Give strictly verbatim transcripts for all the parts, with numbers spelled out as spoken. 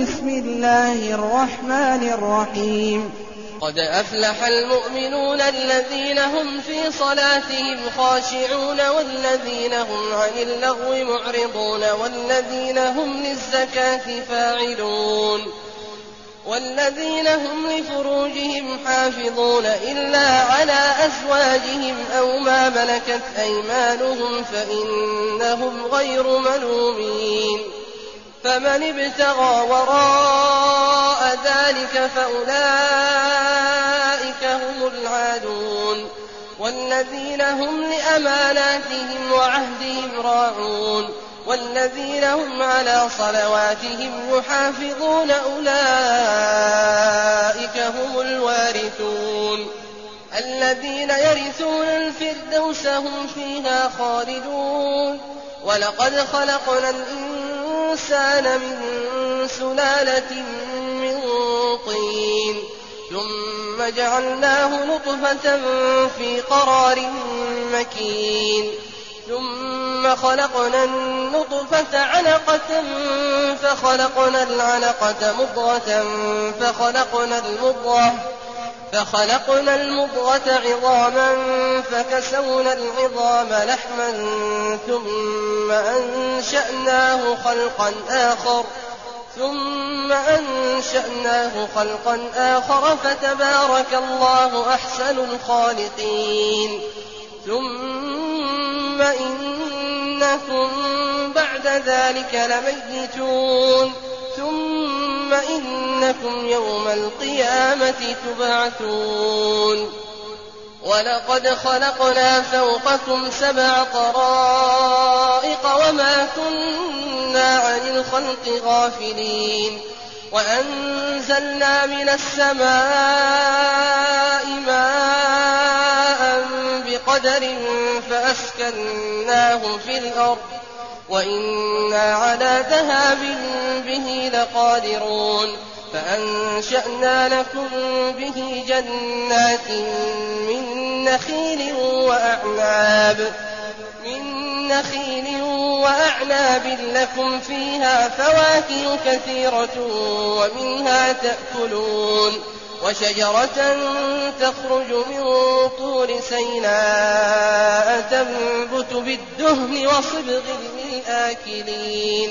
بسم الله الرحمن الرحيم قد أفلح المؤمنون الذين هم في صلاتهم خاشعون والذين هم عن اللغو معرضون والذين هم للزكاة فاعلون والذين هم لفروجهم حافظون إلا على أزواجهم أو ما ملكت أيمانهم فإنهم غير ملومين فمن ابتغى وراء ذلك فأولئك هم العادون والذين هم لأماناتهم وعهدهم راعون والذين هم على صلواتهم يحافظون أولئك هم الوارثون الذين يرثون الفردوس هم فيها خالدون ولقد خلقنا الإنسان من سلالة من طين ثم جعلناه نطفة في قرار مكين ثم خلقنا النطفة علقة فخلقنا العلقة مضغة فخلقنا المضغة فخلقنا المضغة عظاما فكسونا العظام لحما ثم أنشأناه خلقا آخر ثم أنشأناه خلقا آخر فتبارك الله أحسن الخالقين ثم إنكم بعد ذلك لميتون ثم إنكم يوم القيامة تبعثون ولقد خلقنا فوقكم سبع طرائق وما كنا عن الخلق غافلين وأنزلنا من السماء ماء بقدر فأسكناه في الأرض وإنا على ذهاب به لقادرون فأنشأنا لكم به جنات من نخيل وأعناب من نخيل وأعناب لكم فيها فواكه كثيرة ومنها تأكلون وشجرة تخرج من طور سيناء تنبت بالدهن وصبغ للآكلين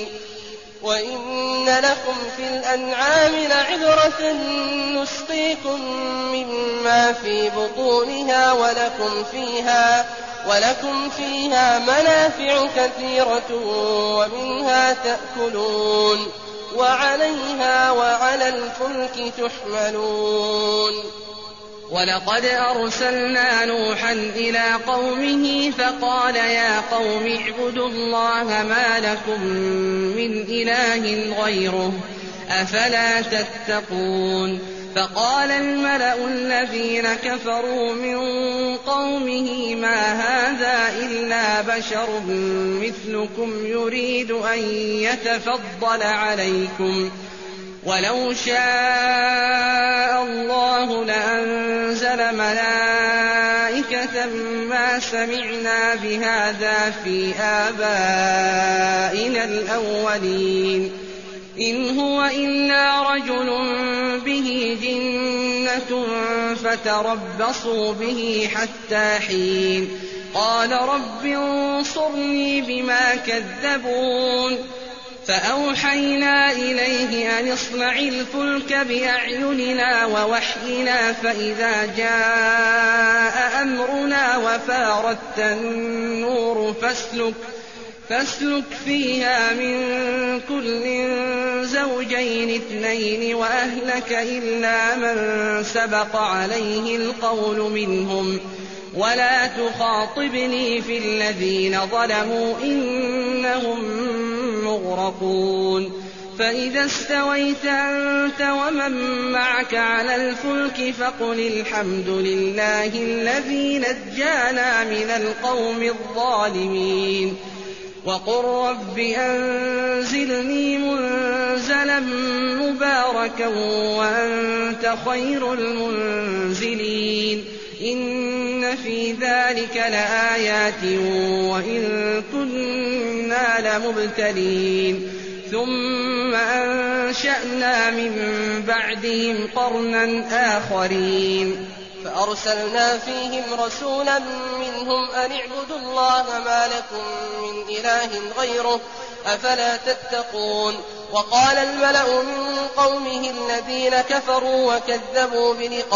وإن لكم في الأنعام لعبرة نسقيكم مما في بطونها ولكم فيها ولكم فيها منافع كثيرة ومنها تأكلون وعليها وعلى الفلك تحملون ولقد أرسلنا نوحا إلى قومه فقال يا قوم اعبدوا الله ما لكم من إله غيره أفلا تتقون فقال الملأ الذين كفروا من قومه ما هذا إلا بشر مثلكم يريد أن يتفضل عليكم ولو شاء الله لأنزل ملائكة ما سمعنا بهذا في آبائنا الأولين إن هو إلا رجل به جنة فتربصوا به حتى حين قال رب انصرني بما كذبون فأوحينا إليه أن اصنع الفلك بأعيننا ووحينا فإذا جاء أمرنا وفارت النور فاسلك فاسلك فيها من كل زوجين اثنين وأهلك إلا من سبق عليه القول منهم ولا تخاطبني في الذين ظلموا إنهم مغرقون فإذا استويت أنت ومن معك على الفلك فقل الحمد لله الذي نجانا من القوم الظالمين وقل رب أنزلني منزلا مباركا وأنت خير المنزلين إن في ذلك لآيات وإن كنا لمبتلين ثم أنشأنا من بعدهم قرنا آخرين فأرسلنا فيهم رسولا منهم أن اعبدوا الله ما لكم من إله غيره أفلا تتقون. وقال الملأ من قومه الذين كفروا وكذبوا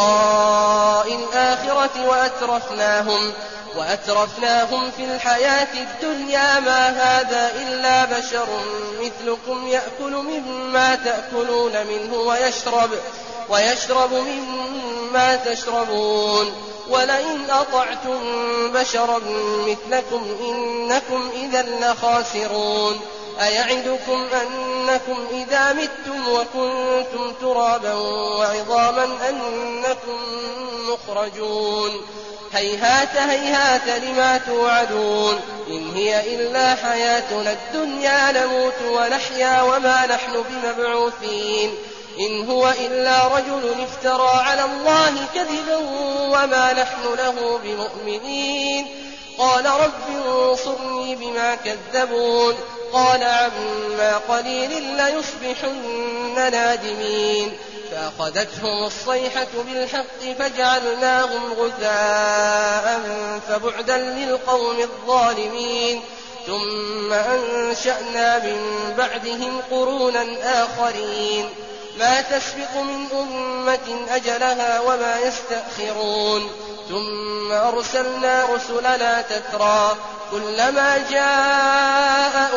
بلقاء الآخرة وأترفناهم, وأترفناهم في الحياة الدنيا ما هذا إلا بشر مثلكم يأكل مما تأكلون منه ويشرب, ويشرب مما تشربون ولئن أطعتم بشرا مثلكم إنكم إذا لخاسرون. أيعدكم أنكم إذا متم وكنتم ترابا وعظاما أنكم مخرجون؟ هيهات هيهات لما توعدون. إن هي إلا حياتنا الدنيا نموت ونحيا وما نحن بمبعوثين. إن هو إلا رجل افترى على الله كذبا وما نحن له بمؤمنين. قال رب انصرني بما كذبون. قال عما قليل ليصبحن نادمين. فأخذتهم الصيحة بالحق فجعلناهم غثاء فبعدا للقوم الظالمين. ثم أنشأنا من بعدهم قرونا آخرين ما تسبق من أمة أجلها وما يستأخرون. ثم أرسلنا رسلنا تترى كلما جاء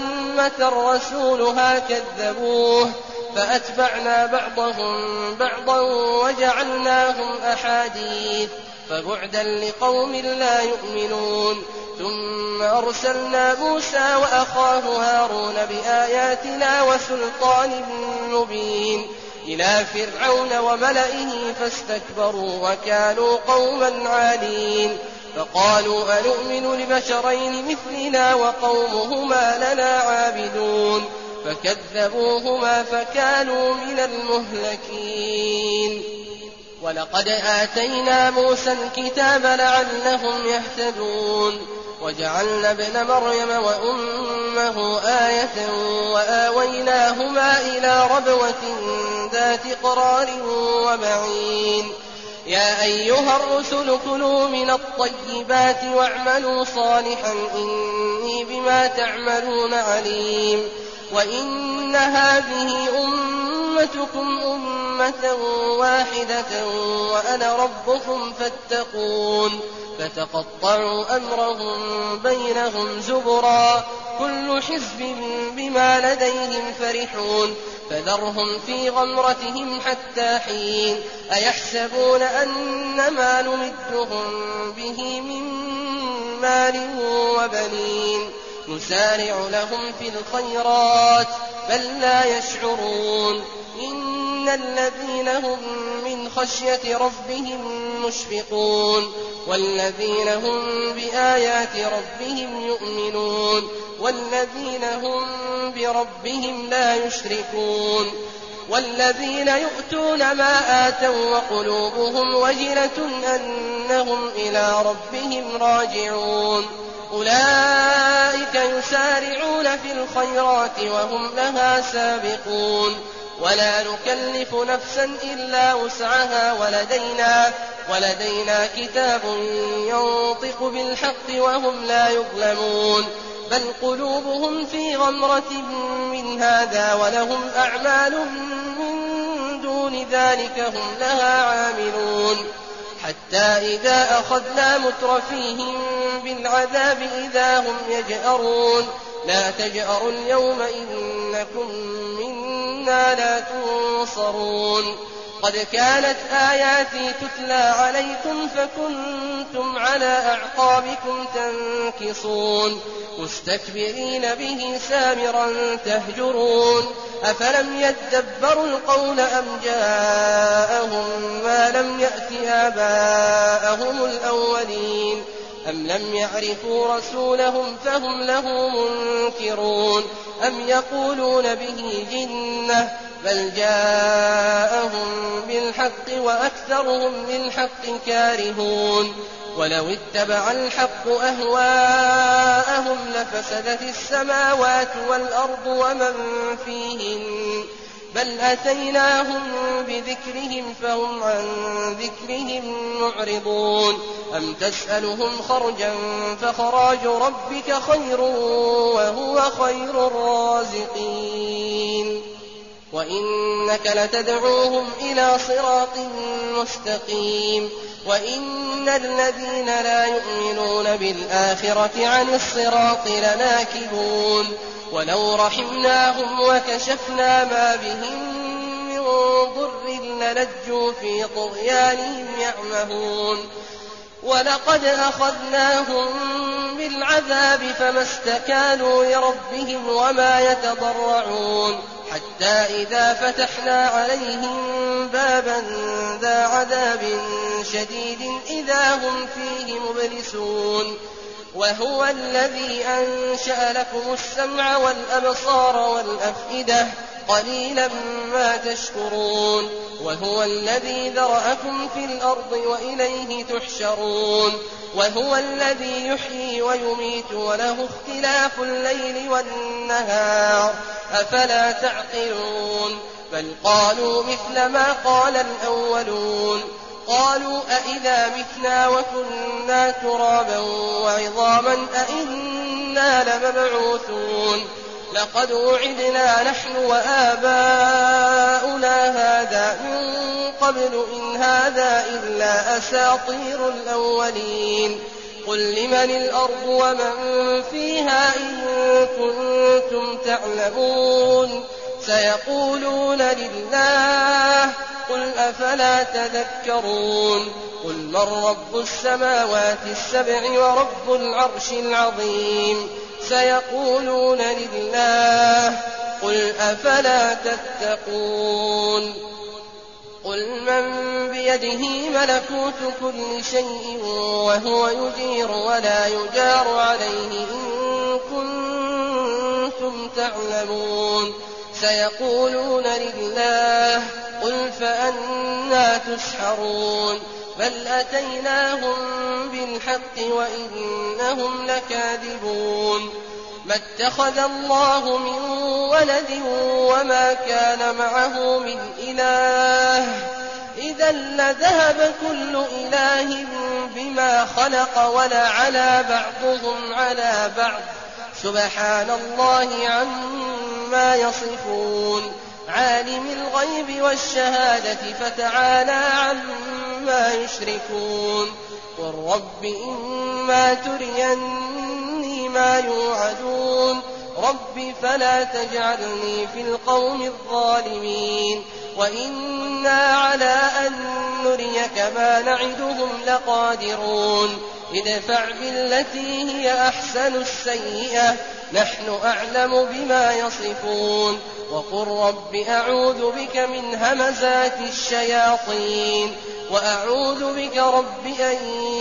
أمة رسولها كذبوه فأتبعنا بعضهم بعضا وجعلناهم أحاديث فبعدا لقوم لا يؤمنون. ثم أرسلنا موسى وأخاه هارون بآياتنا وسلطان مبين إلى فرعون وملئه فاستكبروا وكانوا قوما عالين. فقالوا أنؤمن لبشرين مثلنا وقومهما لنا عابدون. فكذبوهما فكانوا من المهلكين. ولقد آتينا موسى الكتاب لعلهم يهتدون. وجعلنا ابن مريم وأمه آية وآويناهما إلى ربوة ذات قرار ومعين. يا أيها الرسل كلوا من الطيبات واعملوا صالحا إني بما تعملون عليم. وإن هذه أمتكم أمة واحدة وأنا ربكم فاتقون. فتقطعوا أمرهم بينهم زبرا كل حزب بما لديهم فرحون. فذرهم في غمرتهم حتى حين. أيحسبون أن ما نمدهم به من مال وبنين نسارع لهم في الخيرات بل لا يشعرون. إن الذين هم من خشية ربهم مشفقون والذين هم بآيات ربهم يؤمنون والذين هم بربهم لا يشركون. والذين يؤتون ما آتوا وقلوبهم وجلة أنهم إلى ربهم راجعون. أولئك يسارعون في الخيرات وهم لها سابقون. ولا نكلف نفسا إلا وسعها ولدينا, ولدينا كتاب ينطق بالحق وهم لا يظلمون. بل قلوبهم في غمرة من هذا ولهم أعمال من دون ذلك هم لها عاملون. حتى إذا أخذنا مترفيهم بالعذاب إذا هم يجأرون. لا تجأروا اليوم إنكم منا لا تنصرون. قد كانت آياتي تتلى عليكم فكنتم على أعقابكم تنكصون مستكبرين به سامرا تهجرون. أفلم يدبروا القول أم جاءهم ما لم يأت آباءهم الأولين أم لم يعرفوا رسولهم فهم له منكرون. أم يقولون به جنة بل جاءهم بالحق وأكثرهم للحق كارهون. ولو اتبع الحق أهواءهم لفسدت السماوات والأرض ومن فيهن بل أتيناهم بذكرهم فهم عن ذكرهم معرضون أم تسألهم خرجا فخراج ربك خير وهو خير الرازقين وإنك لتدعوهم إلى صراط مستقيم وإن الذين لا يؤمنون بالآخرة عن الصراط لناكبون ولو رحمناهم وكشفنا ما بهم من ضر للجوا في طغيانهم يعمهون ولقد أخذناهم بالعذاب فما استكانوا لربهم وما يتضرعون حتى إذا فتحنا عليهم بابا ذا عذاب شديد إذا هم فيه مبلسون وهو الذي أنشأ لكم السمع والأبصار والأفئدة قليلا ما تشكرون وهو الذي ذرأكم في الأرض وإليه تحشرون وهو الذي يحيي ويميت وله اختلاف الليل والنهار أفلا تعقلون بل قالوا مثل ما قال الأولون قالوا أئذا متنا وكنا ترابا وعظاما أئنا لمبعوثون لقد وعدنا نحن وآباؤنا هذا من قبل إن هذا إلا أساطير الأولين قل لمن الأرض ومن فيها إن كنتم تعلمون سيقولون لله قل أفلا تذكرون قل من رب السماوات السبع ورب العرش العظيم سيقولون لله قل أفلا تتقون قل من بيده ملكوت كل شيء وهو يجير ولا يجار عليه إن كنتم تعلمون سيقولون لله قل فأنى تسحرون بل أتيناهم بالحق وإنهم لكاذبون ما اتخذ الله من ولد وما كان معه من إله إذا لذهب كل إله بما خلق ولعلى بعضهم على بعض سبحان الله عما يصفون عالم الغيب والشهادة فتعالى عما يشركون قل رب إما تريني ما يوعدون رب فلا تجعلني في القوم الظالمين وإنا على أن نريك ما نعدهم لقادرون ادفع بالتي هي أحسن السيئة نحن أعلم بما يصفون وقل رب أعوذ بك من همزات الشياطين وأعوذ بك رب أن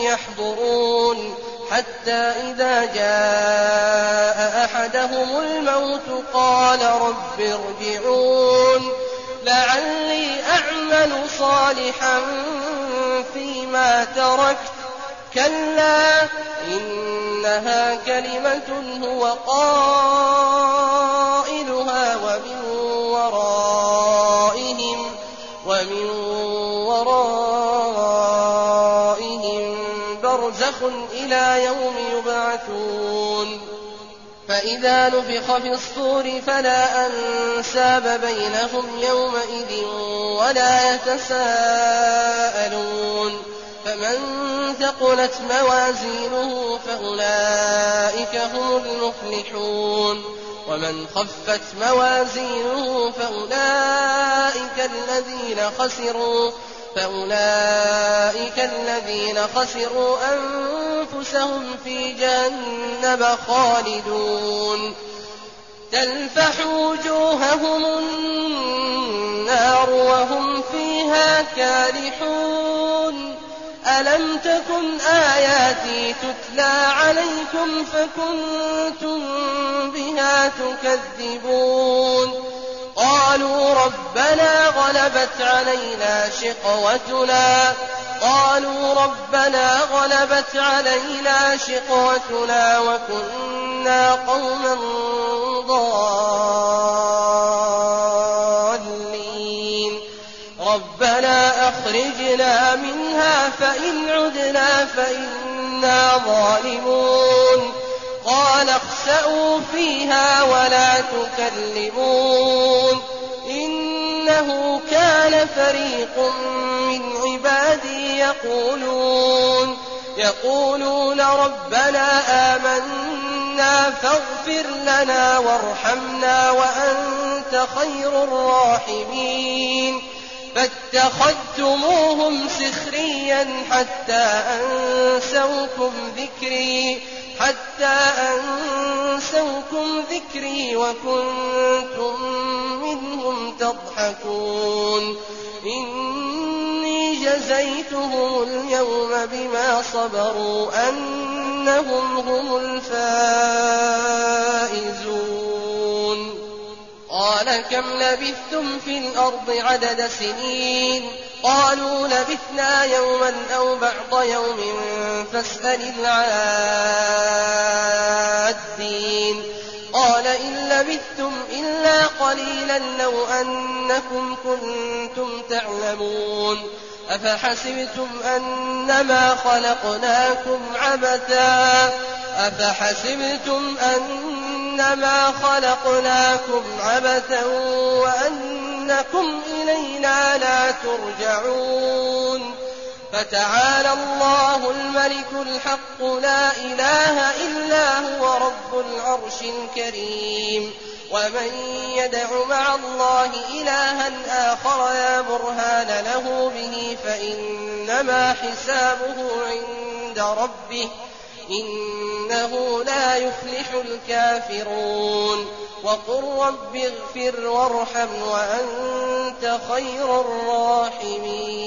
يحضرون حتى إذا جاء أحدهم الموت قال رب ارجعون لعلي أعمل صالحا فيما تركت كلا إنها كلمة هو قائلها ومن ورائهم ومن ورائهم برزخ إلى يوم يبعثون فإذا نفخ في الصور فلا أنساب بينهم يومئذ ولا يتساءلون فمن ثقلت موازينه فأولئك هم المفلحون ومن خفت موازينه فأولئك الذين خسروا فأولئك الذين خسروا أنفسهم في جهنم خالدون تلفح وجوههم النار وهم فيها كالحون ألم تكن آياتي تتلى عليكم فكنتم بها تكذبون قالوا ربنا غلبت علينا شقوتنا قالوا ربنا غلبت علينا شقوتنا وكنا قوما ضالين ربنا أخرجنا منها فإن عدنا فإنا ظالمون قال اخسئوا فيها ولا تكلمون إنه كان فريق من عبادي يقولون يقولون ربنا آمنا فاغفر لنا وارحمنا وأنت خير الراحمين فاتخذتموهم سخريا حتى أنسوكم ذكري حتى أنسوكم ذكري وكنتم منهم تضحكون إني جزيتهم اليوم بما صبروا أنهم هم الفائزون قال كم لبثتم في الأرض عدد سنين قالوا لبثنا يوما أو بعض يوم فاسأل العادين قال إن لبثتم إلا قليلا لو أنكم كنتم تعلمون أفحسبتم أنما خلقناكم عبثا أفحسبتم أنما خلقناكم عبثا وأنكم إلينا لا ترجعون فتعالى الله الملك الحق لا إله إلا هو رب العرش الكريم ومن يدع مع الله إلها آخر لا برهان له به فإنما حسابه عند ربه إنه لا يفلح الكافرون وقل رب اغفر وارحم وأنت خير الراحمين